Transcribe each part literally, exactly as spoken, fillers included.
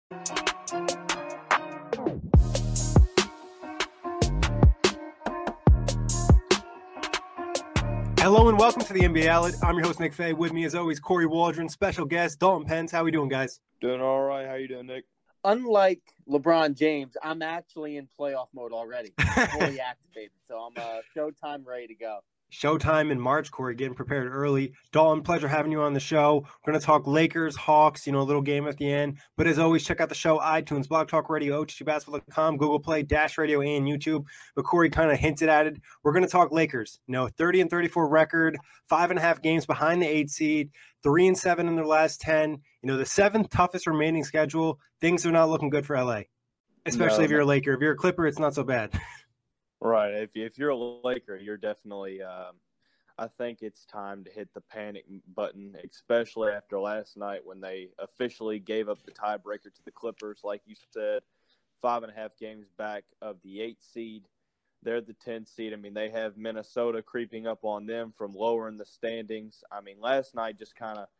Hello and welcome to the N B A Outlet. I'm your host, Nick Fay. With me, as always, Corey Waldron, special guest, Dalton Pence. How we doing, guys? Doing all right. How you doing, Nick? Unlike LeBron James, I'm actually in playoff mode already, fully activated. So I'm uh, showtime ready to go. Showtime in March, Corey, getting prepared early. Dalton, pleasure having you on the show. We're going to talk Lakers, Hawks, you know, a little game at the end. But as always, check out the show, iTunes, Blog Talk Radio, O T G basketball dot com, Google Play, Dash Radio, and YouTube. But Corey kind of hinted at it. We're going to talk Lakers. You know, thirty and thirty-four record, five and a half games behind the eight seed, three and seven in their last ten. You know, the seventh toughest remaining schedule. Things are not looking good for L A, especially No, if you're a no. Laker. If you're a Clipper, it's not so bad. Right. If if you're a Laker, you're definitely. Um, I think it's time to hit the panic button, especially after last night when they officially gave up the tiebreaker to the Clippers. Like you said, five and a half games back of the eight seed. They're the tenth seed. I mean, they have Minnesota creeping up on them from lower in the standings. I mean, last night just kind of.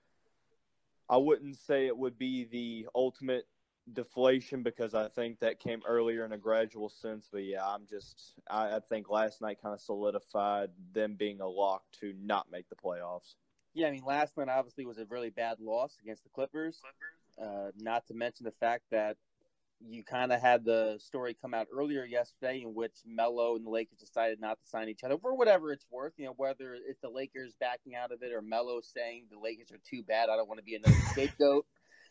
I wouldn't say it would be the ultimate deflation because I think that came earlier in a gradual sense. But, yeah, I'm just – I think last night kind of solidified them being a lock to not make the playoffs. Yeah, I mean, last night obviously was a really bad loss against the Clippers, uh, not to mention the fact that you kind of had the story come out earlier yesterday in which Melo and the Lakers decided not to sign each other for whatever it's worth, you know, whether it's the Lakers backing out of it or Melo saying the Lakers are too bad, I don't want to be another scapegoat.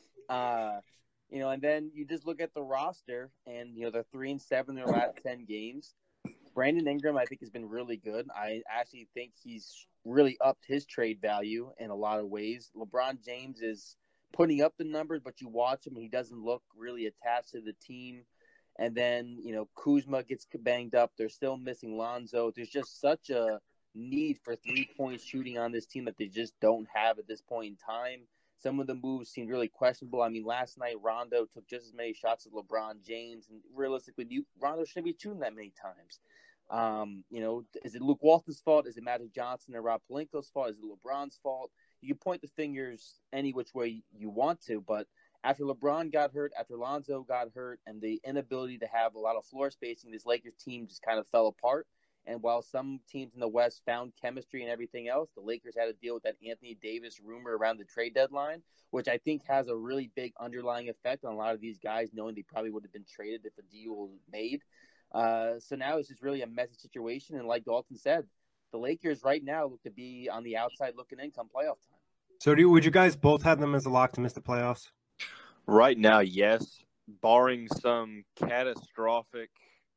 Uh, you know, and then you just look at the roster and, you know, they're three and seven in their last ten games. Brandon Ingram, I think, has been really good. I actually think he's really upped his trade value in a lot of ways. LeBron James is putting up the numbers, but you watch him, he doesn't look really attached to the team. And then, you know, Kuzma gets banged up. They're still missing Lonzo. There's just such a need for three-point shooting on this team that they just don't have at this point in time. Some of the moves seem really questionable. I mean, last night Rondo took just as many shots as LeBron James, and realistically, you, Rondo shouldn't be shooting that many times. Um, you know, is it Luke Walton's fault? Is it Magic Johnson and Rob Pelinka's fault? Is it LeBron's fault? You can point the fingers any which way you want to, but after LeBron got hurt, after Lonzo got hurt, and the inability to have a lot of floor spacing, this Lakers team just kind of fell apart. And while some teams in the West found chemistry and everything else, the Lakers had to deal with that Anthony Davis rumor around the trade deadline, which I think has a really big underlying effect on a lot of these guys, knowing they probably would have been traded if a deal was made. Uh, so now it's just really a messy situation. And like Dalton said, the Lakers right now look to be on the outside looking in come playoff time. So do you, would you guys both have them as a lock to miss the playoffs? Right now, yes, barring some catastrophic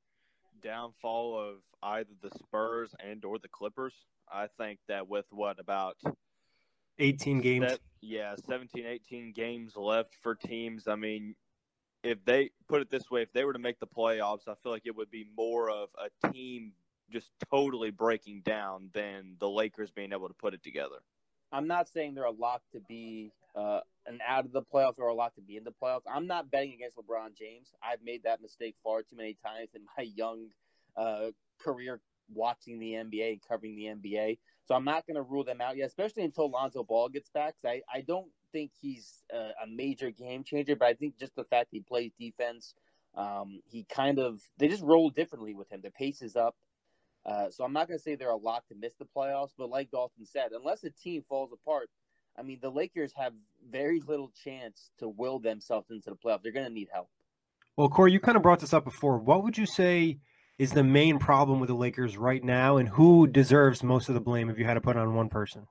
downfall of either the Spurs and or the Clippers. I think that with what about eighteen games? Set, yeah, seventeen, eighteen games left for teams. I mean, if they put it this way, if they were to make the playoffs, I feel like it would be more of a team just totally breaking down than the Lakers being able to put it together. I'm not saying they're a lock to be uh, an out of the playoffs or a lock to be in the playoffs. I'm not betting against LeBron James. I've made that mistake far too many times in my young uh, career watching the N B A and covering the N B A. So I'm not going to rule them out yet, especially until Lonzo Ball gets back. I, I don't think he's a, a major game changer, but I think just the fact he plays defense, um, he kind of – they just roll differently with him. The pace is up. Uh, so I'm not going to say they're a lock to miss the playoffs, but like Dalton said, unless a team falls apart, I mean, the Lakers have very little chance to will themselves into the playoffs. They're going to need help. Well, Corey, you kind of brought this up before. What would you say is the main problem with the Lakers right now, and who deserves most of the blame if you had to put it on one person?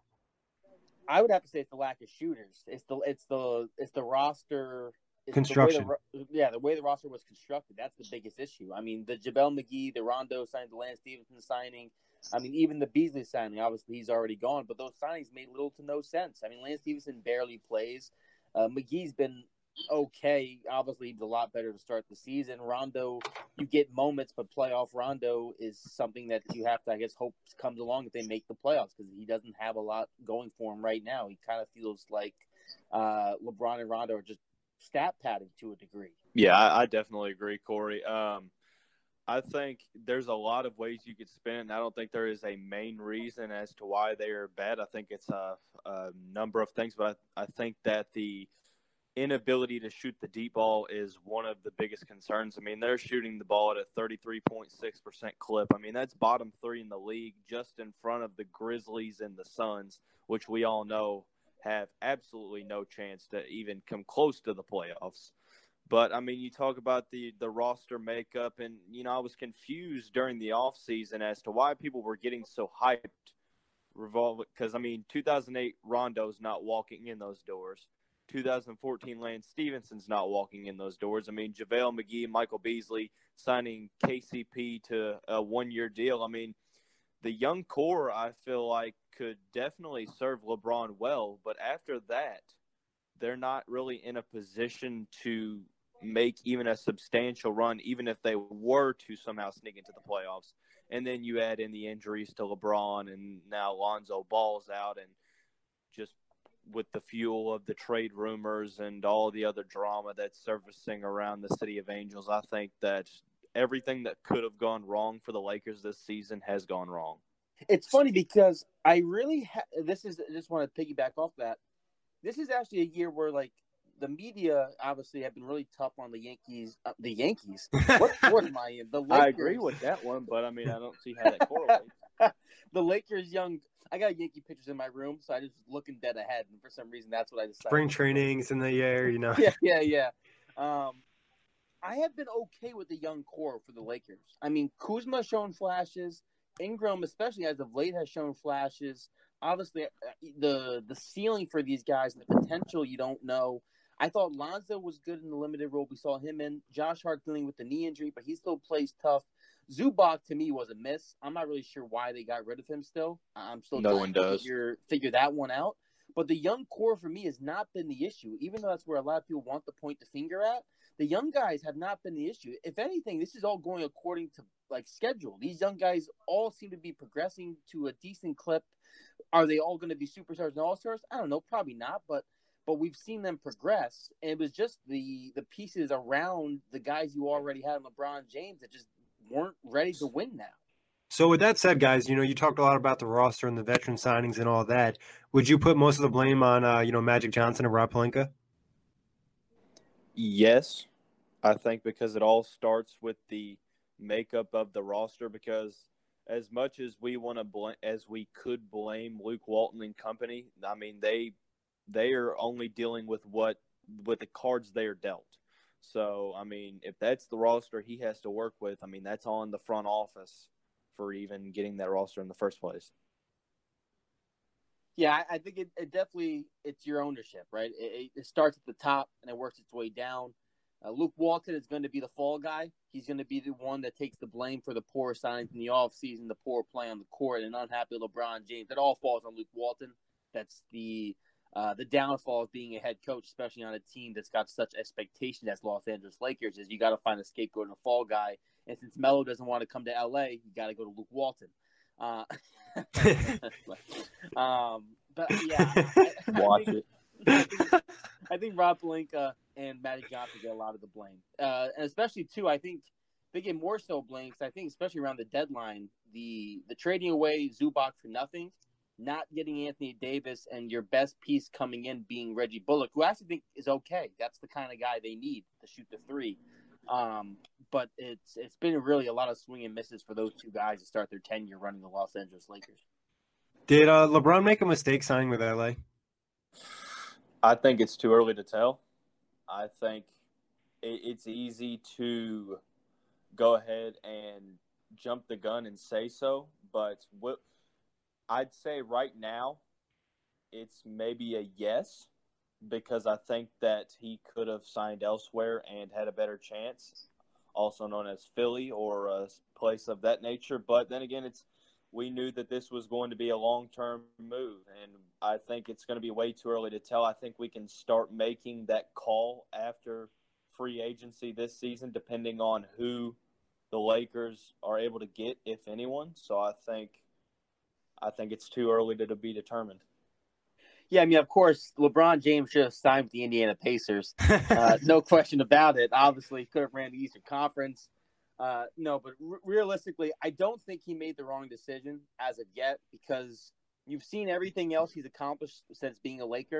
I would have to say it's the lack of shooters. It's the it's the it's the roster it's construction. The way the, yeah, the way the roster was constructed. That's the biggest issue. I mean, the JaVale McGee, the Rondo signing, the Lance Stevenson signing. I mean, even the Beasley signing. Obviously, he's already gone, but those signings made little to no sense. I mean, Lance Stevenson barely plays. Uh, McGee's been okay. Obviously, he's a lot better to start the season. Rondo, you get moments, but playoff Rondo is something that you have to, I guess, hope comes along if they make the playoffs because he doesn't have a lot going for him right now. He kind of feels like uh, LeBron and Rondo are just stat padding to a degree. Yeah, I, I definitely agree, Corey. Um, I think there's a lot of ways you could spin it. I don't think there is a main reason as to why they are bad. I think it's a, a number of things, but I, I think that the inability to shoot the deep ball is one of the biggest concerns. I mean, they're shooting the ball at a thirty-three point six percent clip. I mean, that's bottom three in the league, just in front of the Grizzlies and the Suns, which we all know have absolutely no chance to even come close to the playoffs. But, I mean, you talk about the, the roster makeup, and, you know, I was confused during the offseason as to why people were getting so hyped. Because, I mean, two thousand eight, Rondo's not walking in those doors. two thousand fourteen, Lance Stevenson's not walking in those doors. I mean, JaVale McGee, Michael Beasley signing K C P to a one-year deal. I mean, the young core, I feel like, could definitely serve LeBron well. But after that, they're not really in a position to make even a substantial run, even if they were to somehow sneak into the playoffs. And then you add in the injuries to LeBron, and now Lonzo Ball's out, and just with the fuel of the trade rumors and all the other drama that's surfacing around the City of Angels, I think that everything that could have gone wrong for the Lakers this season has gone wrong. It's funny because I really ha- – this is – I just want to piggyback off that. This is actually a year where, like, the media obviously have been really tough on the Yankees. Uh, the Yankees? What sport am I in? The Lakers. I agree with that one, but, I mean, I don't see how that correlates. The Lakers young – I got Yankee pictures in my room, so I just looking dead ahead, and for some reason that's what I decided. Spring training's in the air, you know. Yeah, yeah, yeah. Um, I have been okay with the young core for the Lakers. I mean, Kuzma shown flashes. Ingram, especially as of late, has shown flashes. Obviously, the the ceiling for these guys and the potential you don't know. I thought Lonzo was good in the limited role we saw him in. Josh Hart dealing with the knee injury, but he still plays tough. Zubac, to me, was a miss. I'm not really sure why they got rid of him still. I'm still no trying one to does. Figure, figure that one out. But the young core for me has not been the issue, even though that's where a lot of people want to point the finger at. The young guys have not been the issue. If anything, this is all going according to like schedule. These young guys all seem to be progressing to a decent clip. Are they all going to be superstars and all-stars? I don't know, probably not, but but we've seen them progress. And it was just the the pieces around the guys you already had, LeBron James, that just weren't ready to win now. So with that said, guys, you know, you talked a lot about the roster and the veteran signings and all that. Would you put most of the blame on, uh, you know, Magic Johnson and Rob Pelinka? Yes, I think because it all starts with the makeup of the roster. Because as much as we want to blame, as we could blame Luke Walton and company, I mean they they are only dealing with what with the cards they are dealt. So I mean, if that's the roster he has to work with, I mean that's on the front office for even getting that roster in the first place. Yeah, I think it, it definitely it's your ownership, right? It, it starts at the top and it works its way down. Uh, Luke Walton is going to be the fall guy. He's going to be the one that takes the blame for the poor signings in the offseason, the poor play on the court, and unhappy LeBron James. It all falls on Luke Walton. That's the uh, the downfall of being a head coach, especially on a team that's got such expectation as Los Angeles Lakers, is you got to find a scapegoat and a fall guy. And since Melo doesn't want to come to L A, you got to go to Luke Walton. Uh, um, but yeah, I, I Watch think, it. I think, I think Rob Pelinka and Magic Johnson get a lot of the blame, uh, and especially too, I think they get more so blame because I think especially around the deadline, the the trading away Zubac for nothing, not getting Anthony Davis, and your best piece coming in being Reggie Bullock, who I actually think is okay. That's the kind of guy they need to shoot the three. Um, but it's it's been really a lot of swing and misses for those two guys to start their tenure running the Los Angeles Lakers. Did uh, LeBron make a mistake signing with L A? I think it's too early to tell. I think it, it's easy to go ahead and jump the gun and say so, but what I'd say right now, it's maybe a yes, because I think that he could have signed elsewhere and had a better chance, also known as Philly or a place of that nature. But then again, it's we knew that this was going to be a long-term move, and I think it's going to be way too early to tell. I think we can start making that call after free agency this season, depending on who the Lakers are able to get, if anyone. So I think I think it's too early to, to be determined. Yeah, I mean, of course, LeBron James should have signed with the Indiana Pacers. Uh, no question about it. Obviously, could have ran the Eastern Conference. Uh, no, but r- realistically, I don't think he made the wrong decision as of yet, because you've seen everything else he's accomplished since being a Laker,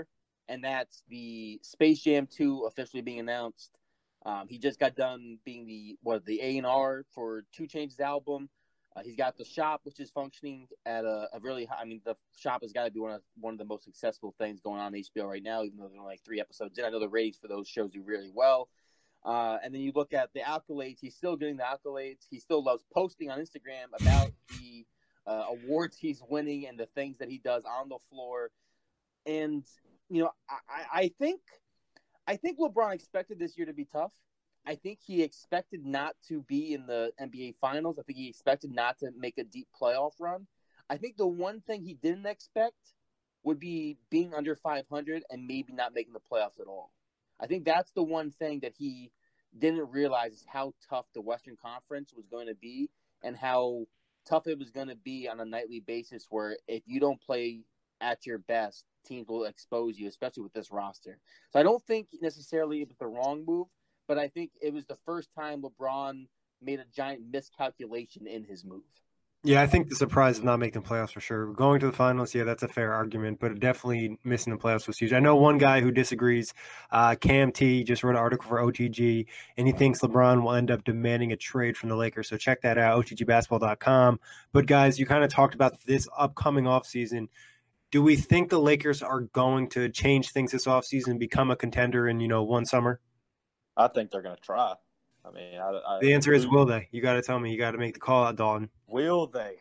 and that's the Space Jam two officially being announced. Um, he just got done being the what the A and R for two Chainz's album. Uh, he's got the shop, which is functioning at a, a really high. I mean, the shop has got to be one of one of the most successful things going on in H B O right now, even though there's only like three episodes in. I know the ratings for those shows do really well. Uh, and then you look at the accolades. He's still getting the accolades. He still loves posting on Instagram about the uh, awards he's winning and the things that he does on the floor. And you know, I, I think. I think LeBron expected this year to be tough. I think he expected not to be in the N B A Finals. I think he expected not to make a deep playoff run. I think the one thing he didn't expect would be being under five hundred and maybe not making the playoffs at all. I think that's the one thing that he didn't realize is how tough the Western Conference was going to be and how tough it was going to be on a nightly basis where if you don't play at your best, teams will expose you, especially with this roster. So I don't think necessarily it was the wrong move, but I think it was the first time LeBron made a giant miscalculation in his move. Yeah, I think the surprise of not making the playoffs for sure. Going to the finals, yeah, that's a fair argument, but definitely missing the playoffs was huge. I know one guy who disagrees. Uh, Cam T just wrote an article for O T G, and he thinks LeBron will end up demanding a trade from the Lakers. So check that out, O T G basketball dot com. But guys, you kind of talked about this upcoming offseason. Do we think the Lakers are going to change things this offseason, become a contender in, you know, one summer? I think they're going to try. I mean, I, I, the answer is will they? You got to tell me. You got to make the call out, Dalton. Will they?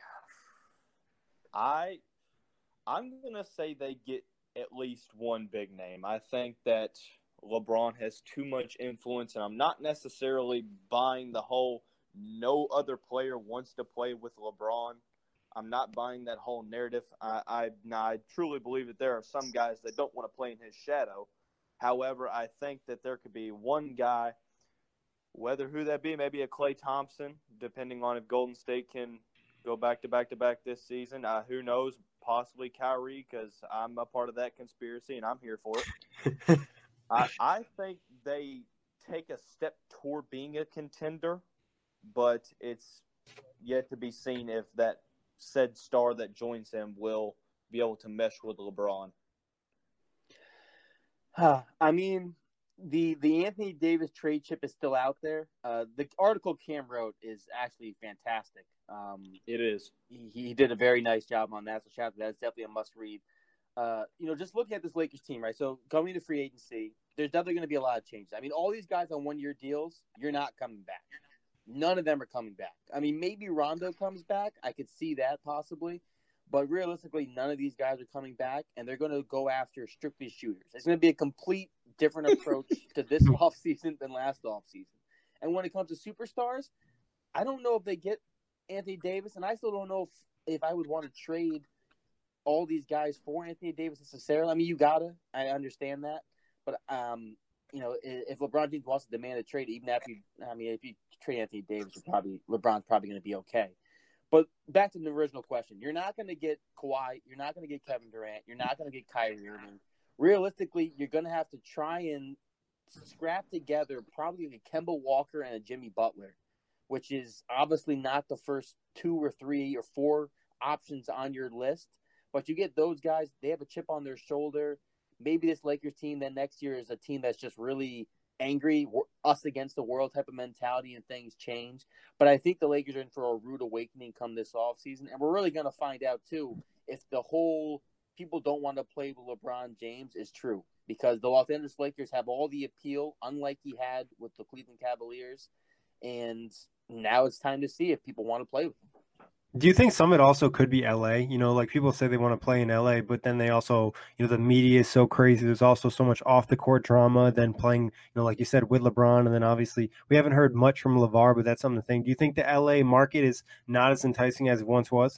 I, I'm going to say they get at least one big name. I think that LeBron has too much influence, and I'm not necessarily buying the whole no other player wants to play with LeBron. I'm not buying that whole narrative. I, I, now, I truly believe that there are some guys that don't want to play in his shadow. However, I think that there could be one guy, whether who that be, maybe a Klay Thompson, depending on if Golden State can go back to back to back this season. Uh, who knows? Possibly Kyrie, because I'm a part of that conspiracy and I'm here for it. I, I think they take a step toward being a contender, but it's yet to be seen if that said star that joins him will be able to mesh with LeBron. I mean, the the Anthony Davis trade chip is still out there. Uh, the article Cam wrote is actually fantastic. Um, it is. He, he did a very nice job on that. So shout out to that. It's definitely a must read. Uh, you know, just looking at this Lakers team, right? So going to free agency, there's definitely going to be a lot of changes. I mean, all these guys on one year deals, you're not coming back. None of them are coming back. I mean, maybe Rondo comes back. I could see that possibly. But realistically, none of these guys are coming back, and they're going to go after strictly shooters. It's going to be a complete different approach to this offseason than last offseason. And when it comes to superstars, I don't know if they get Anthony Davis, and I still don't know if, if I would want to trade all these guys for Anthony Davis necessarily. I mean, you got to. I understand that. But, um, you know, if LeBron James wants to demand a trade, even after you – I mean, if you trade Anthony Davis, you're probably LeBron's probably going to be okay. But back to the original question, you're not going to get Kawhi. You're not going to get Kevin Durant. You're not going to get Kyrie Irving. Realistically, you're going to have to try and scrap together probably a Kemba Walker and a Jimmy Butler, which is obviously not the first two or three or four options on your list. But you get those guys, they have a chip on their shoulder. Maybe this Lakers team then next year is a team that's just really angry, us against the world type of mentality, and things change. But I think the Lakers are in for a rude awakening come this offseason. And we're really going to find out, too, if the whole people don't want to play with LeBron James is true. Because the Los Angeles Lakers have all the appeal, unlike he had with the Cleveland Cavaliers. And now it's time to see if people want to play with him. Do you think some of it also could be L A? You know, like people say they want to play in L A, but then they also, you know, the media is so crazy. There's also so much off the court drama than playing, you know, like you said, with LeBron. And then obviously we haven't heard much from LeVar, but that's something to think. Do you think the L A market is not as enticing as it once was?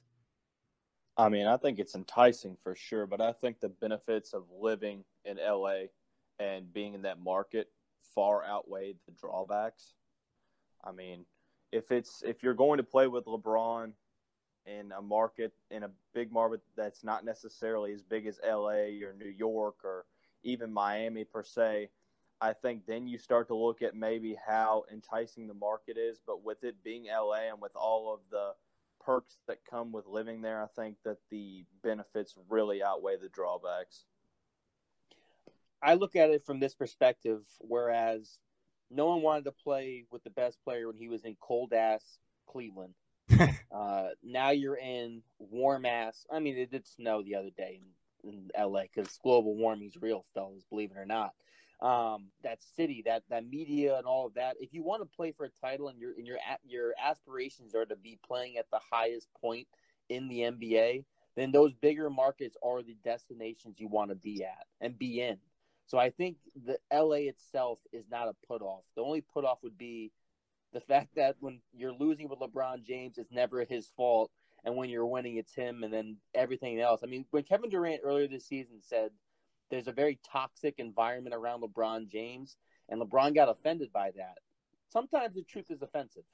I mean, I think it's enticing for sure, but I think the benefits of living in L A and being in that market far outweigh the drawbacks. I mean, if it's if you're going to play with LeBron in a market, in a big market that's not necessarily as big as L A or New York or even Miami per se, I think then you start to look at maybe how enticing the market is. But with it being L A and with all of the perks that come with living there, I think that the benefits really outweigh the drawbacks. I look at it from this perspective, whereas no one wanted to play with the best player when he was in cold ass Cleveland. uh, now you're in warm ass. I mean, it did snow the other day in, in L A because global warming is real, fellas, believe it or not. Um, that city, that that media, and all of that. If you want to play for a title and your and your your aspirations are to be playing at the highest point in the N B A, then those bigger markets are the destinations you want to be at and be in. So I think the L A itself is not a put off. The only put off would be the fact that when you're losing with LeBron James, it's never his fault, and when you're winning, it's him, and then everything else. I mean, when Kevin Durant earlier this season said there's a very toxic environment around LeBron James, and LeBron got offended by that. Sometimes the truth is offensive.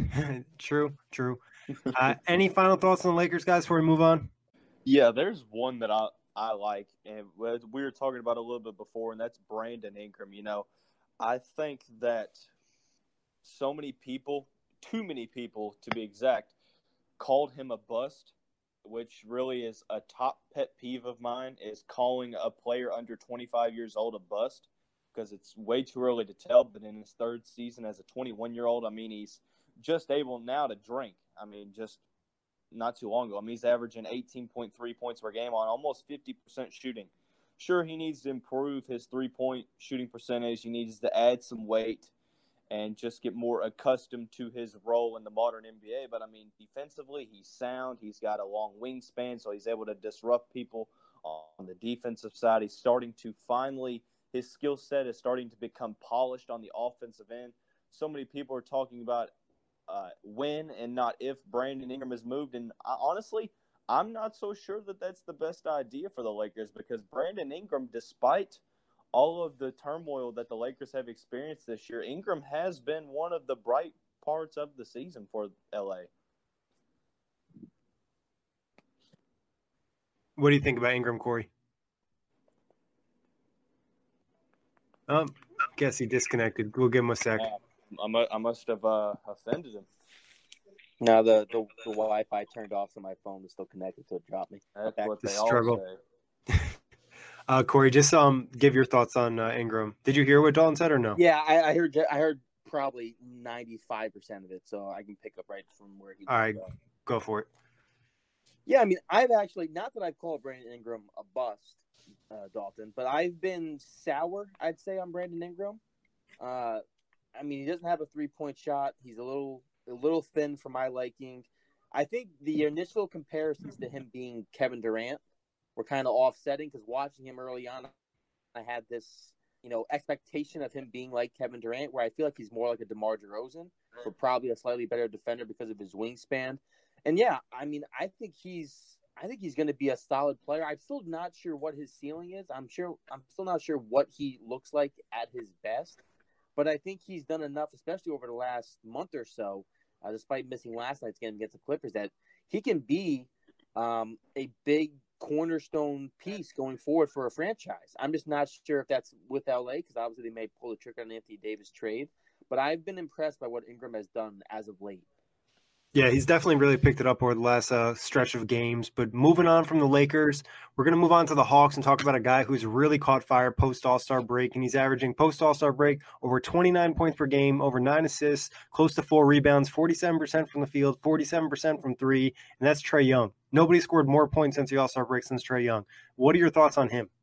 True, true. Uh, any final thoughts on the Lakers, guys, before we move on? Yeah, there's one that I, I like, and we were talking about a little bit before, and that's Brandon Ingram. You know, I think that so many people, too many people to be exact, called him a bust, which really is a top pet peeve of mine, is calling a player under twenty-five years old a bust, because it's way too early to tell. But in his third season as a twenty-one-year-old, I mean, he's just able now to drink. I mean, just not too long ago. I mean, he's averaging eighteen point three points per game on almost fifty percent shooting. Sure, he needs to improve his three-point shooting percentage. He needs to add some weight and just get more accustomed to his role in the modern N B A. But, I mean, defensively, he's sound. He's got a long wingspan, so he's able to disrupt people on the defensive side. He's starting to finally – his skill set is starting to become polished on the offensive end. So many people are talking about uh, when and not if Brandon Ingram has moved. And I, honestly, I'm not so sure that that's the best idea for the Lakers, because Brandon Ingram, despite – all of the turmoil that the Lakers have experienced this year, Ingram has been one of the bright parts of the season for L A. What do you think about Ingram, Corey? Um, guess he disconnected. We'll give him a sec. Uh, I, mu- I must have uh, offended him. No, the, the, the Wi-Fi turned off, so my phone was still connected, so it dropped me. That's Back. what The they struggle. all say. Uh, Corey, just um, give your thoughts on uh, Ingram. Did you hear what Dalton said or no? Yeah, I, I heard I heard probably ninety-five percent of it, so I can pick up right from where he was. All right, go for it. Yeah, I mean, I've actually, not that I've called Brandon Ingram a bust, uh, Dalton, but I've been sour, I'd say, on Brandon Ingram. Uh, I mean, he doesn't have a three-point shot. He's a little a little thin for my liking. I think the initial comparisons to him being Kevin Durant were kind of offsetting, because watching him early on, I had this, you know, expectation of him being like Kevin Durant, where I feel like he's more like a DeMar DeRozan, but probably a slightly better defender because of his wingspan. And yeah, I mean, I think he's, I think he's going to be a solid player. I'm still not sure what his ceiling is. I'm sure, I'm still not sure what he looks like at his best, but I think he's done enough, especially over the last month or so, uh, despite missing last night's game against the Clippers, that he can be um, a big cornerstone piece going forward for a franchise. I'm just not sure if that's with L A, because obviously they may pull the trigger on Anthony Davis trade, but I've been impressed by what Ingram has done as of late. Yeah, he's definitely really picked it up over the last uh, stretch of games. But moving on from the Lakers, we're going to move on to the Hawks and talk about a guy who's really caught fire post All-Star break, and he's averaging post All-Star break over twenty-nine points per game, over nine assists, close to four rebounds, forty-seven percent from the field, forty-seven percent from three, and that's Trae Young. Nobody scored more points since the All-Star break since Trae Young. What are your thoughts on him?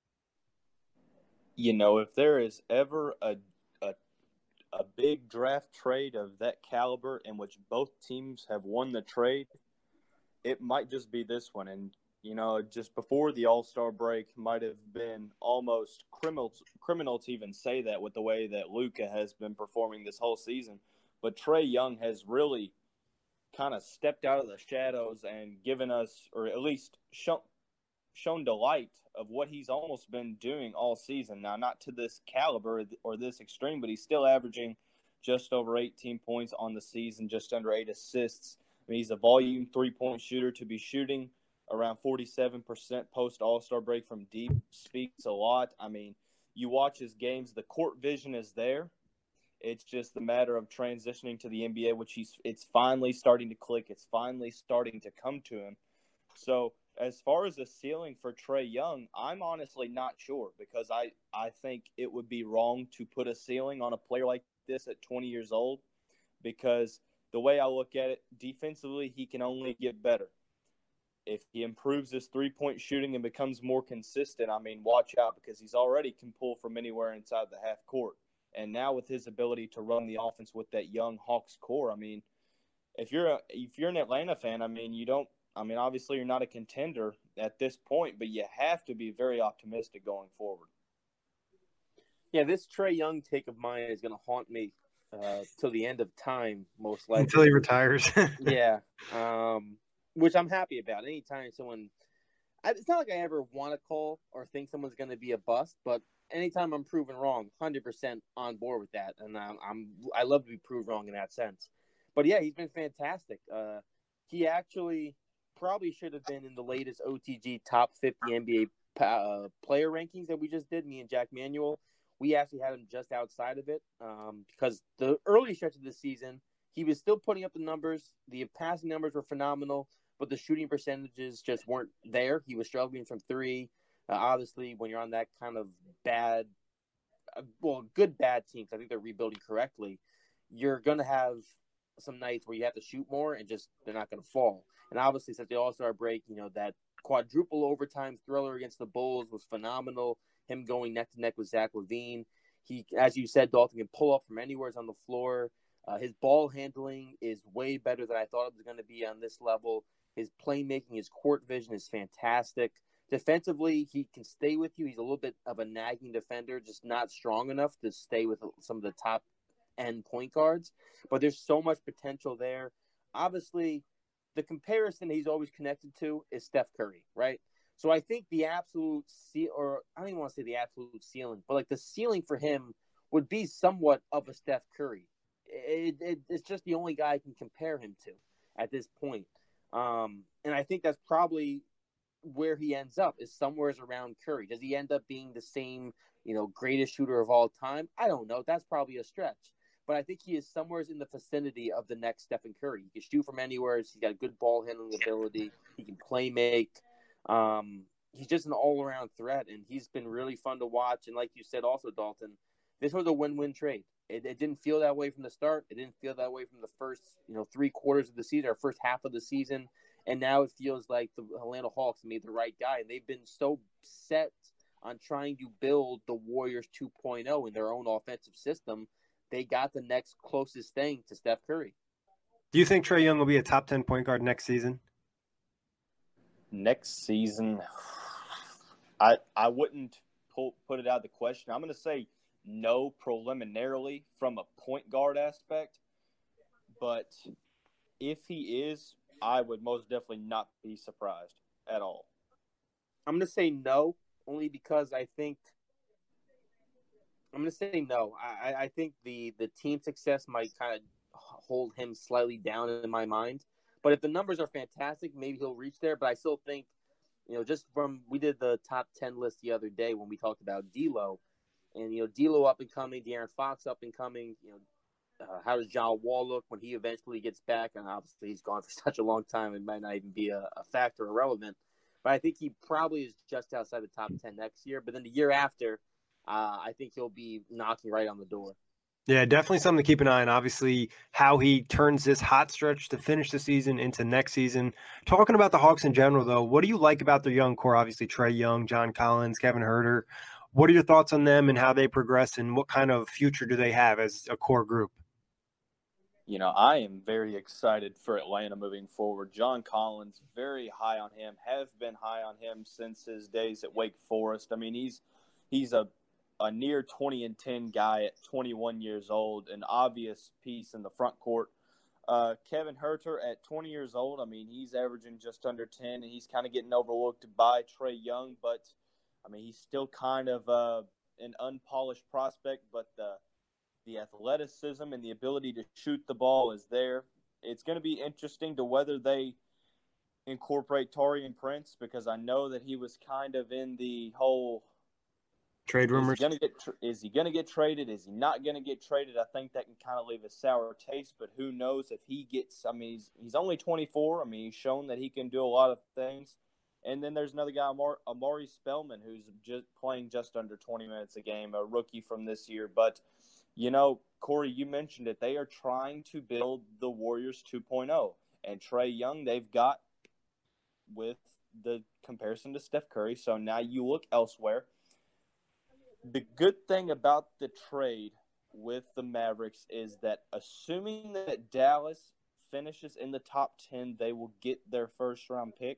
You know, if there is ever a a big draft trade of that caliber in which both teams have won the trade, it might just be this one. And, you know, just before the All-Star break might have been almost criminal, criminal to even say that with the way that Luka has been performing this whole season. But Trae Young has really kind of stepped out of the shadows and given us, or at least shown, shown delight of what he's almost been doing all season. Now, not to this caliber or this extreme, but he's still averaging just over eighteen points on the season, just under eight assists. I mean, he's a volume three-point shooter. To be shooting around forty-seven percent post All-Star break from deep speaks a lot. I mean, you watch his games, the court vision is there. It's just a matter of transitioning to the N B A, which he's it's finally starting to click. It's finally starting to come to him. So As far as the ceiling for Trae Young, I'm honestly not sure because I, I think it would be wrong to put a ceiling on a player like this at twenty years old because the way I look at it, defensively, he can only get better. If he improves his three-point shooting and becomes more consistent, I mean, watch out because he's already can pull from anywhere inside the half court. And now with his ability to run the offense with that young Hawks core, I mean, if you're a, if you're an Atlanta fan, I mean, you don't I mean, obviously you're not a contender at this point, but you have to be very optimistic going forward. Yeah, this Trae Young take of mine is going to haunt me uh, till the end of time, most likely. Until he retires. Yeah, um, which I'm happy about. Anytime someone – it's not like I ever want to call or think someone's going to be a bust, but anytime I'm proven wrong, one hundred percent on board with that. And I'm, I'm I love to be proved wrong in that sense. But, yeah, he's been fantastic. Uh, he actually – probably should have been in the latest O T G top fifty N B A uh, player rankings that we just did, me and Jack Manuel. We actually had him just outside of it um, because the early stretch of the season, he was still putting up the numbers. The passing numbers were phenomenal, but the shooting percentages just weren't there. He was struggling from three. Uh, obviously, when you're on that kind of bad, uh, well, good bad teams, I think they're rebuilding correctly, you're going to have some nights where you have to shoot more and just they're not going to fall. And obviously, since the All-Star break, you know, that quadruple overtime thriller against the Bulls was phenomenal. Him going neck to neck with Zach LaVine. He, as you said, Dalton can pull up from anywhere on the floor. Uh, his ball handling is way better than I thought it was going to be on this level. His playmaking, his court vision is fantastic. Defensively, he can stay with you. He's a little bit of a nagging defender, just not strong enough to stay with some of the top end point guards. But there's so much potential there. Obviously, the comparison he's always connected to is Steph Curry, right? So I think the absolute ce- or I don't even want to say the absolute ceiling, but like the ceiling for him would be somewhat of a Steph Curry. It, it, it's just the only guy I can compare him to at this point. Um, and I think that's probably where he ends up is somewhere around Curry. Does he end up being the same, you know, greatest shooter of all time? I don't know. That's probably a stretch. But I think he is somewhere in the vicinity of the next Stephen Curry. He can shoot from anywhere. He's got good ball handling ability. He can play make. Um, he's just an all-around threat, and he's been really fun to watch. And like you said also, Dalton, this was a win-win trade. It, it didn't feel that way from the start. It didn't feel that way from the first, you know, three quarters of the season or first half of the season. And now it feels like the Atlanta Hawks made the right guy. And they've been so set on trying to build the Warriors two point oh in their own offensive system. They got the next closest thing to Steph Curry. Do you think Trae Young will be a top ten point guard next season? Next season, I I wouldn't pull, put it out of the question. I'm going to say no preliminarily from a point guard aspect, but if he is, I would most definitely not be surprised at all. I'm going to say no, only because I think I'm going to say no. I, I think the, the team success might kind of hold him slightly down in my mind. But if the numbers are fantastic, maybe he'll reach there. But I still think, you know, just from we did the top ten list the other day when we talked about D'Lo, and you know, D'Lo up and coming, De'Aaron Fox up and coming. You know, uh, how does John Wall look when he eventually gets back? And obviously, he's gone for such a long time; it might not even be a, a factor or relevant. But I think he probably is just outside the top ten next year. But then the year after, uh, I think he'll be knocking right on the door. Yeah, definitely something to keep an eye on. Obviously, how he turns this hot stretch to finish the season into next season. Talking about the Hawks in general, though, what do you like about their young core? Obviously, Trae Young, John Collins, Kevin Huerter. What are your thoughts on them and how they progress, and what kind of future do they have as a core group? You know, I am very excited for Atlanta moving forward. John Collins, very high on him, have been high on him since his days at Wake Forest. I mean, he's he's a a near twenty and ten guy at twenty-one years old, an obvious piece in the front court. Uh, Kevin Huerter at twenty years old, I mean, he's averaging just under ten, and he's kind of getting overlooked by Trae Young, but, I mean, he's still kind of uh, an unpolished prospect, but the, the athleticism and the ability to shoot the ball is there. It's going to be interesting to whether they incorporate Taurean Prince, because I know that he was kind of in the whole – trade rumors. Is he going to get tra- is he going to get traded? Is he not going to get traded? I think that can kind of leave a sour taste, but who knows if he gets – I mean, he's, he's only twenty-four. I mean, he's shown that he can do a lot of things. And then there's another guy, Amar- Amari Spellman, who's just playing just under twenty minutes a game, a rookie from this year. But, you know, Corey, you mentioned it. They are trying to build the Warriors two point oh. And Trae Young, they've got with the comparison to Steph Curry. So now you look elsewhere. The good thing about the trade with the Mavericks is that assuming that Dallas finishes in the top ten, they will get their first-round pick,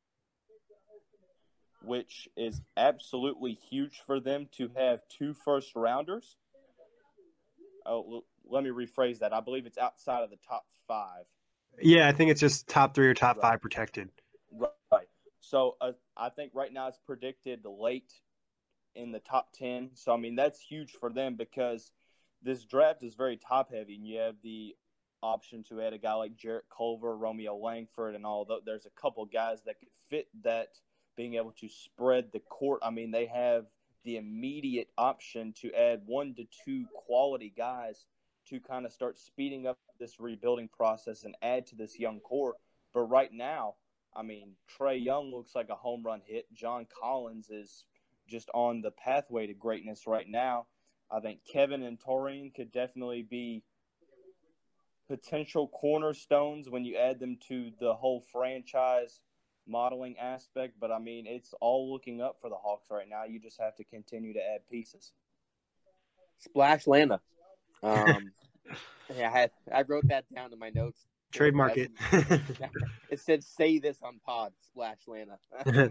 which is absolutely huge for them to have two first-rounders. Oh, let me rephrase that. I believe it's outside of the top five. Yeah, I think it's just top three or top Right. five protected. Right. So uh, I think right now it's predicted late in the top ten. So, I mean, that's huge for them because this draft is very top-heavy, and you have the option to add a guy like Jarrett Culver, Romeo Langford, and all that. There's a couple guys that could fit that, being able to spread the court. I mean, they have the immediate option to add one to two quality guys to kind of start speeding up this rebuilding process and add to this young core. But right now, I mean, Trae Young looks like a home run hit. John Collins is just on the pathway to greatness right now. I think Kevin and Torian could definitely be potential cornerstones when you add them to the whole franchise modeling aspect. But, I mean, it's all looking up for the Hawks right now. You just have to continue to add pieces. Splash Lana. Um, yeah, I, had, I wrote that down in my notes. Trademark it. It said, say this on pod, Splash Lana.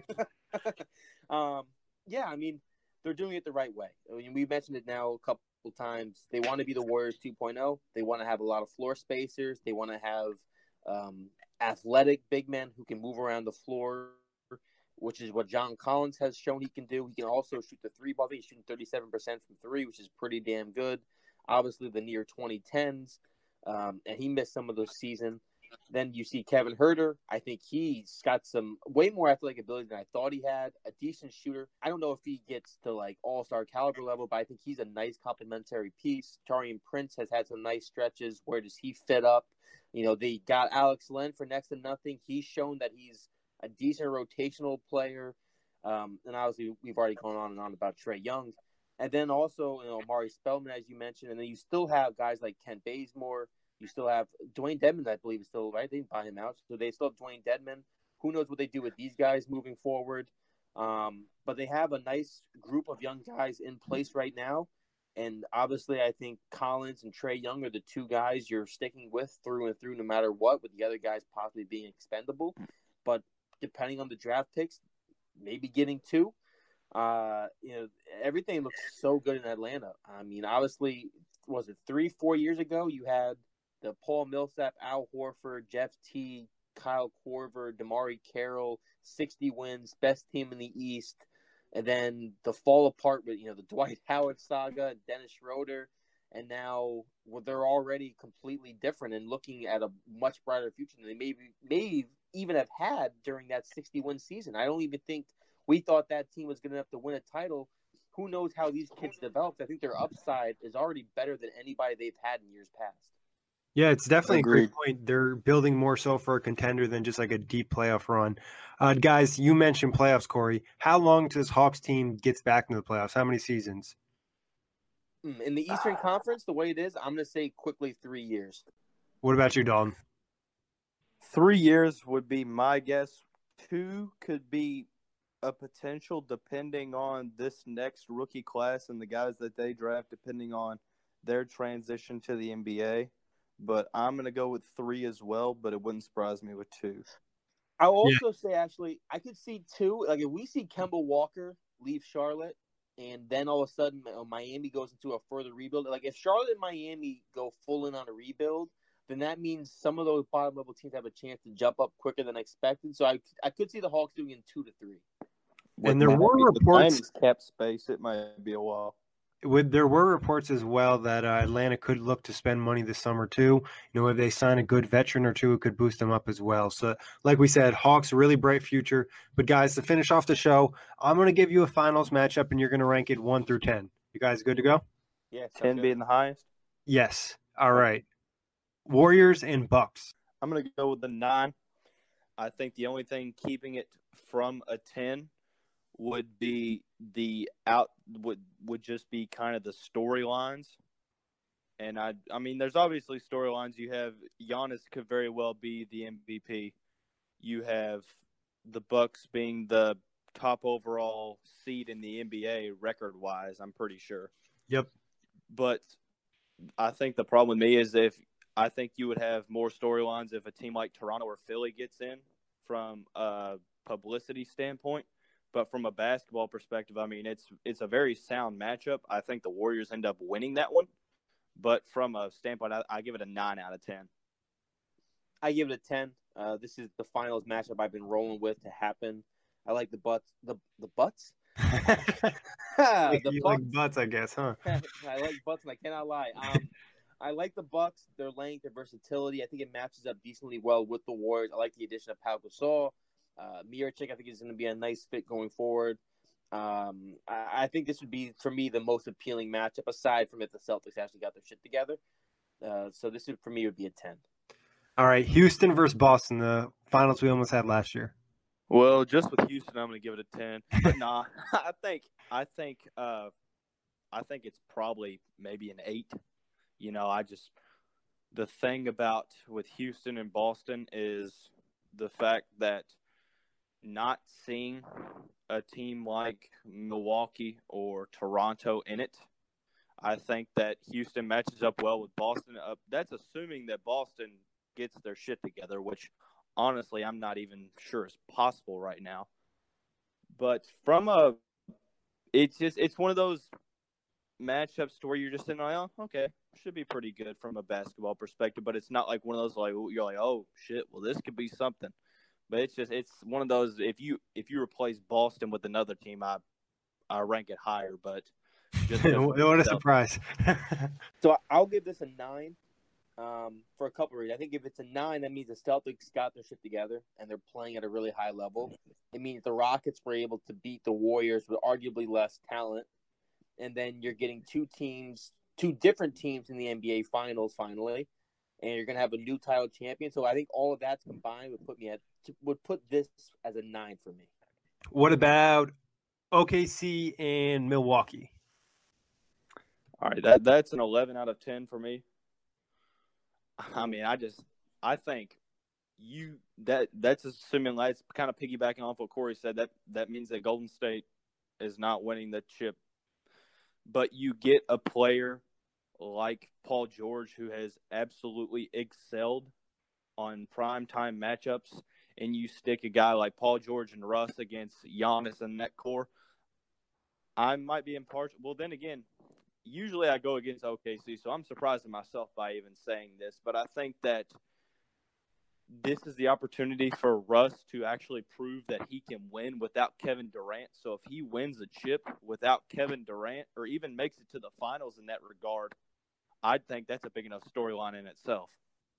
um, yeah, I mean, they're doing it the right way. I mean, we mentioned it now a couple times. They want to be the Warriors two point oh. They want to have a lot of floor spacers. They want to have um, athletic big men who can move around the floor, which is what John Collins has shown he can do. He can also shoot the three ball. He's shooting thirty-seven percent from three, which is pretty damn good. Obviously, the near twenty tens, um, and he missed some of the season. Then you see Kevin Huerter. I think he's got some way more athletic ability than I thought he had. A decent shooter. I don't know if he gets to like all-star caliber level, but I think he's a nice complementary piece. Taurean Prince has had some nice stretches. Where does he fit up? You know, they got Alex Len for next to nothing. He's shown that he's a decent rotational player. Um, and obviously, we've already gone on and on about Trae Young. And then also, you know, Amari Spellman, as you mentioned. And then you still have guys like Kent Bazemore. You still have Dwayne Dedman, I believe, is still, right? They didn't buy him out. So they still have Dwayne Dedman. Who knows what they do with these guys moving forward. Um, but they have a nice group of young guys in place right now. And obviously, I think Collins and Trae Young are the two guys you're sticking with through and through no matter what, with the other guys possibly being expendable. But depending on the draft picks, maybe getting two. Uh, you know, everything looks so good in Atlanta. I mean, obviously, was it three, four years ago, you had the Paul Millsap, Al Horford, Jeff Teague, Kyle Korver, DeMar Carroll, sixty wins, best team in the East. And then the fall apart with, you know, the Dwight Howard saga, Dennis Schroeder. And now well, they're already completely different and looking at a much brighter future than they maybe may even have had during that sixty-win season. I don't even think we thought that team was good enough to win a title. Who knows how these kids developed? I think their upside is already better than anybody they've had in years past. Yeah, it's definitely Agreed. a great point. They're building more so for a contender than just like a deep playoff run. Uh, guys, you mentioned playoffs, Corey. How long does Hawks team gets back into the playoffs? How many seasons? In the Eastern Conference, the way it is, I'm going to say quickly three years. What about you, Dalton? Three years would be my guess. Two could be a potential depending on this next rookie class and the guys that they draft, depending on their transition to the N B A. But I'm going to go with three as well, but it wouldn't surprise me with two. I'll also yeah. say, actually, I could see two. Like, if we see Kemba Walker leave Charlotte and then all of a sudden uh, Miami goes into a further rebuild. Like, if Charlotte and Miami go full in on a rebuild, then that means some of those bottom-level teams have a chance to jump up quicker than expected. So I I could see the Hawks doing in two to three. And there were reports – cap space, it might be a while. With, there were reports as well that uh, Atlanta could look to spend money this summer too. You know, if they sign a good veteran or two, it could boost them up as well. So, like we said, Hawks, really bright future. But guys, to finish off the show, I'm going to give you a finals matchup, and you're going to rank it one through ten. You guys good to go? Yeah, ten being the highest. Yes. All right. Warriors and Bucks. I'm going to go with the nine. I think the only thing keeping it from a ten would be the out would would just be kind of the storylines. And I I mean there's obviously storylines. You have Giannis could very well be the M V P. You have the Bucks being the top overall seed in the N B A record-wise, I'm pretty sure. Yep. But I think the problem with me is if I think you would have more storylines if a team like Toronto or Philly gets in from a publicity standpoint. But from a basketball perspective, I mean, it's it's a very sound matchup. I think the Warriors end up winning that one. But from a standpoint, I, I give it a nine out of ten. I give it a ten. Uh, this is the finals matchup I've been rolling with to happen. I like the butts. The the butts. Like the you Bucks. like butts, I guess, huh? I like Bucks, and I cannot lie. Um, I like the Bucks, their length, their versatility. I think it matches up decently well with the Warriors. I like the addition of Pau Gasol. Uh, Mirotic, I think, is going to be a nice fit going forward. Um, I, I think this would be, for me, the most appealing matchup, aside from if the Celtics actually got their shit together. Uh, so this, would, for me, would be a ten. All right, Houston versus Boston, the finals we almost had last year. Well, just with Houston, I'm going to give it a ten. But nah, I think I think uh, I think it's probably maybe an eight. You know, I just the thing about with Houston and Boston is the fact that not seeing a team like Milwaukee or Toronto in it, I think that Houston matches up well with Boston. Uh, that's assuming that Boston gets their shit together, which honestly I'm not even sure is possible right now. But from a, it's just it's one of those matchups to where you're just sitting like, oh, okay, should be pretty good from a basketball perspective. But it's not like one of those like you're like, oh shit, well this could be something. But it's just it's one of those if you if you replace Boston with another team, I I rank it higher. But just what a surprise! So I'll give this a nine. Um, for a couple of reasons. I think if it's a nine, that means the Celtics got their shit together and they're playing at a really high level. It means the Rockets were able to beat the Warriors with arguably less talent. And then you're getting two teams, two different teams in the N B A Finals finally, and you're going to have a new title champion. So I think all of that's combined would put me at would put this as a nine for me. What about O K C and Milwaukee? All right, that that's an eleven out of ten for me. I mean, I just, I think you that that's assuming that's kind of piggybacking off what Corey said. That that means that Golden State is not winning the chip, but you get a player like Paul George who has absolutely excelled on primetime matchups, and you stick a guy like Paul George and Russ against Giannis and that core. I might be impartial. Well, then again. Usually I go against O K C, so I'm surprising myself by even saying this. But I think that this is the opportunity for Russ to actually prove that he can win without Kevin Durant. So if he wins a chip without Kevin Durant or even makes it to the finals in that regard, I think that's a big enough storyline in itself.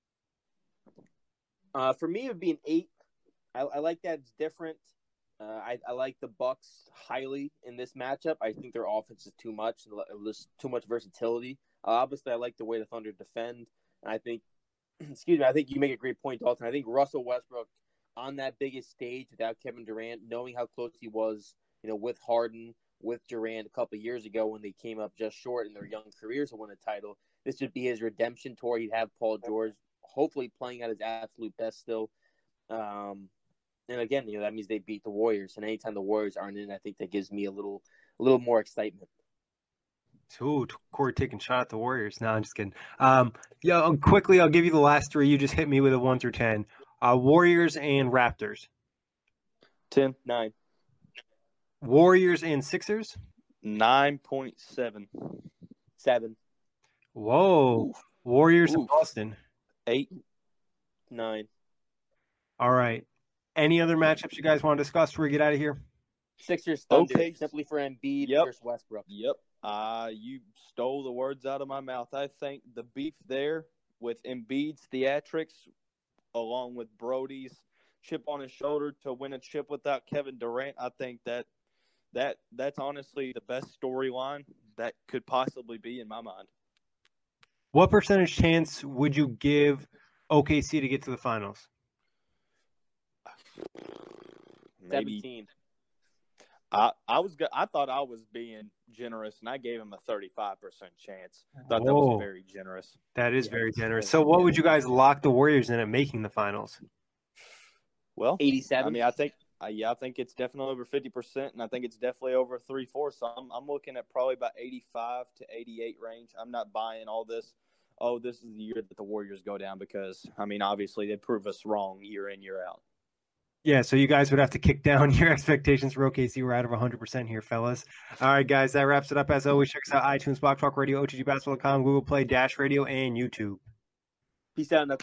Uh, for me, it would be an eight. I, I like that it's different. Uh, I, I like the Bucks highly in this matchup. I think their offense is too much, there's too much versatility. Uh, obviously, I like the way the Thunder defend, and I think, excuse me, I think you make a great point, Dalton. I think Russell Westbrook on that biggest stage without Kevin Durant, knowing how close he was, you know, with Harden, with Durant a couple of years ago when they came up just short in their young careers to win a title. This would be his redemption tour. He'd have Paul George hopefully playing at his absolute best still. Um, And again, you know, that means they beat the Warriors. And anytime the Warriors aren't in, I think that gives me a little a little more excitement. Ooh, Corey taking a shot at the Warriors. No, I'm just kidding. Um, yeah, quickly, I'll give you the last three. You just hit me with a one through ten. Uh, Warriors and Raptors. ten. Nine. Warriors and Sixers. nine point seven. Seven. Whoa. Oof. Warriors Oof. and Boston. Eight. Nine. All right. Any other matchups you guys want to discuss before we get out of here? Sixers Thunder, Okay. simply for Embiid Yep. versus Westbrook. Yep. Uh, you stole the words out of my mouth. I think the beef there with Embiid's theatrics, along with Brody's chip on his shoulder to win a chip without Kevin Durant, I think that that that's honestly the best storyline that could possibly be in my mind. What percentage chance would you give O K C to get to the finals? maybe seventeen. I I was I thought I was being generous, and I gave him a thirty-five percent chance. Thought that Whoa. was very generous. That is Yeah, very it's generous. very So, what would generous. you guys lock the Warriors in at making the finals? Well, eighty-seven. I mean, I think uh, yeah, I think it's definitely over fifty percent, and I think it's definitely over three fourths. So I'm I'm looking at probably about eighty-five to eighty-eight range. I'm not buying all this. Oh, this is the year that the Warriors go down because I mean, obviously they prove us wrong year in year out. Yeah, so you guys would have to kick down your expectations for O K C. We're out of one hundred percent here, fellas. All right, guys, that wraps it up. As always, check us out iTunes, Block Talk Radio, O T G Basketball dot com, Google Play, Dash Radio, and YouTube. Peace out.